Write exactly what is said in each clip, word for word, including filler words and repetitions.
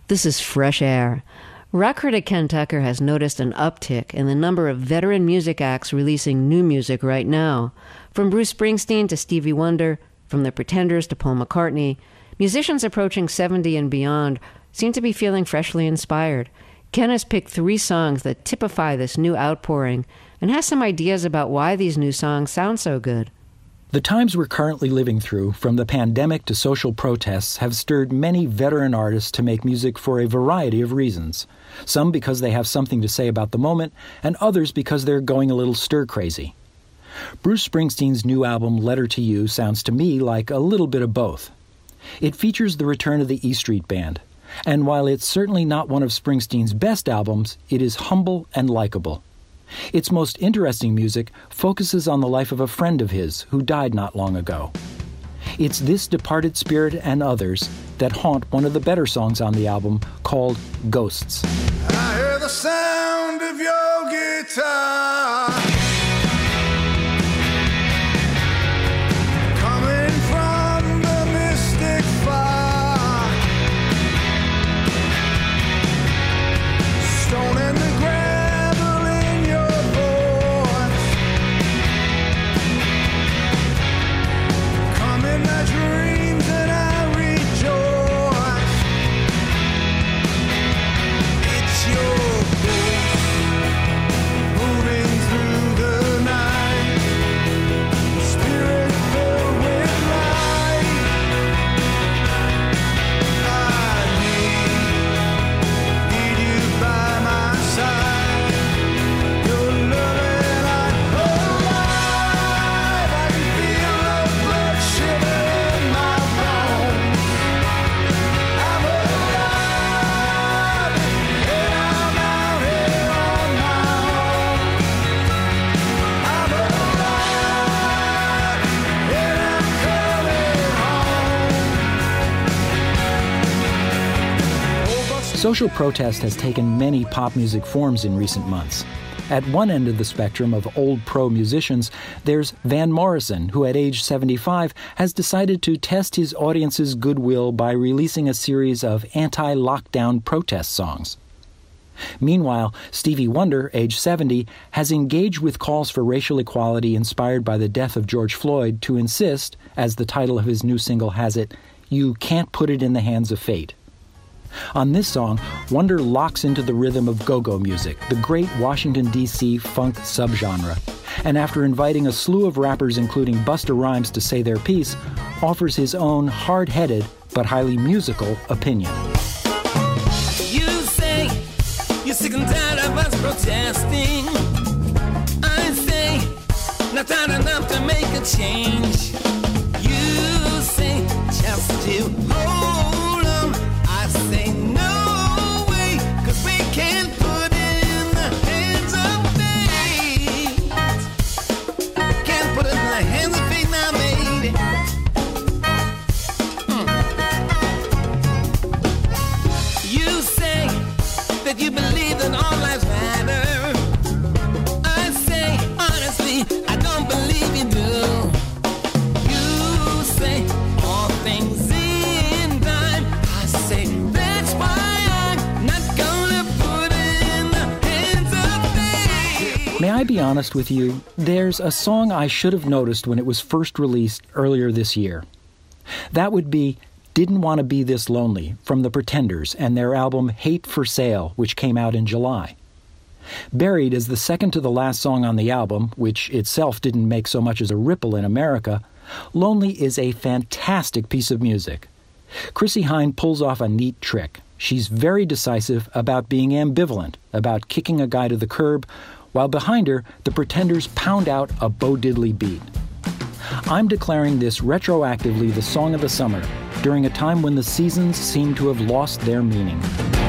This is Fresh Air. Rock critic Ken Tucker has noticed an uptick in the number of veteran music acts releasing new music right now. From Bruce Springsteen to Stevie Wonder, from The Pretenders to Paul McCartney, musicians approaching seventy and beyond seem to be feeling freshly inspired. Ken has picked three songs that typify this new outpouring and has some ideas about why these new songs sound so good. The times we're currently living through, from the pandemic to social protests, have stirred many veteran artists to make music for a variety of reasons. Some because they have something to say about the moment, and others because they're going a little stir-crazy. Bruce Springsteen's new album, Letter to You, sounds to me like a little bit of both. It features the return of the E Street Band, and while it's certainly not one of Springsteen's best albums, it is humble and likable. Its most interesting music focuses on the life of a friend of his who died not long ago. It's this departed spirit and others that haunt one of the better songs on the album, called Ghosts. I hear the sound of your guitar coming from the mystic far, stone and the gravel in your voice, come in my dreams and I rejoice. It's your ghost moving through the night, spirit filled with light. I need, need you by my side. Your love and I alive. I can feel the blood shiver in my bones. I'm alive, and I'm out here on my own. I'm alive, and I'm coming home. Social protest has taken many pop music forms in recent months. At one end of the spectrum of old pro musicians, there's Van Morrison, who at age seventy-five has decided to test his audience's goodwill by releasing a series of anti-lockdown protest songs. Meanwhile, Stevie Wonder, age seventy, has engaged with calls for racial equality inspired by the death of George Floyd to insist, as the title of his new single has it, "You can't put it in the hands of fate." On this song, Wonder locks into the rhythm of go-go music, the great Washington, D C funk subgenre, and after inviting a slew of rappers including Busta Rhymes to say their piece, offers his own hard-headed but highly musical opinion. You say you're sick and tired of us protesting. I say not time enough to make a change. You say just to hold on. I say no way, 'cause we can't put it in the hands of fate. Can't put it in the hands of fate now, baby. You say that you believe that all lives matter. I say, honestly, I don't believe you do. You say all things in time. I say that's why I'm not gonna put it in the hands of fate. May I be honest with you? There's a song I should have noticed when it was first released earlier this year. That would be Didn't Want to Be This Lonely from The Pretenders and their album Hate for Sale, which came out in July. Buried is the second to the last song on the album, which itself didn't make so much as a ripple in America. Lonely is a fantastic piece of music. Chrissie Hynde pulls off a neat trick. She's very decisive about being ambivalent, about kicking a guy to the curb, while behind her, the Pretenders pound out a Bo Diddley beat. I'm declaring this retroactively the song of the summer, during a time when the seasons seem to have lost their meaning.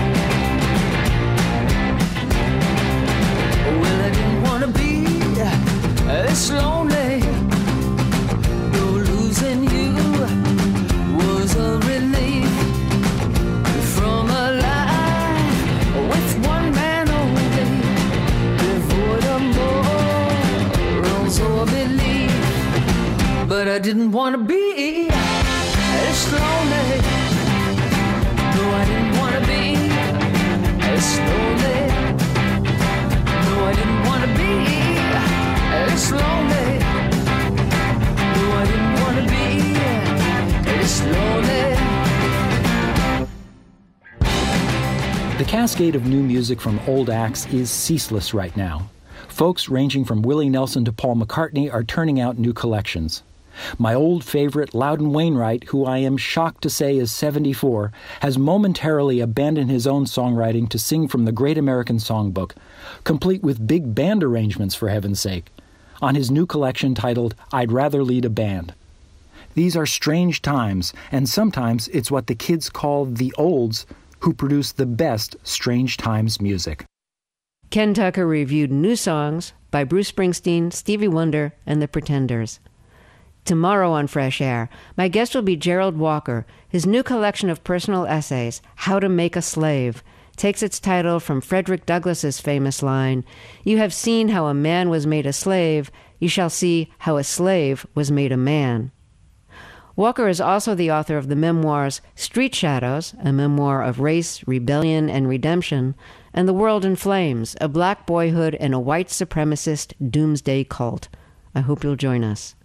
Well, I didn't want to be this lonely. Though losing you was a relief from a life with one man only, devoid of morals or belief. But I didn't want to be this lonely. No, I didn't want to be The cascade of new music from old acts is ceaseless right now. Folks ranging from Willie Nelson to Paul McCartney are turning out new collections. My old favorite, Loudon Wainwright, who I am shocked to say is seventy-four, has momentarily abandoned his own songwriting to sing from the Great American Songbook, complete with big band arrangements, for heaven's sake, on his new collection titled I'd Rather Lead a Band. These are strange times, and sometimes it's what the kids call the olds who produce the best Strange Times music. Ken Tucker reviewed new songs by Bruce Springsteen, Stevie Wonder, and the Pretenders. Tomorrow on Fresh Air, my guest will be Gerald Walker. His new collection of personal essays, How to Make a Slave, takes its title from Frederick Douglass's famous line, "You have seen how a man was made a slave, you shall see how a slave was made a man." Walker is also the author of the memoirs Street Shadows, a memoir of race, rebellion, and redemption, and The World in Flames, a black boyhood and a white supremacist doomsday cult. I hope you'll join us.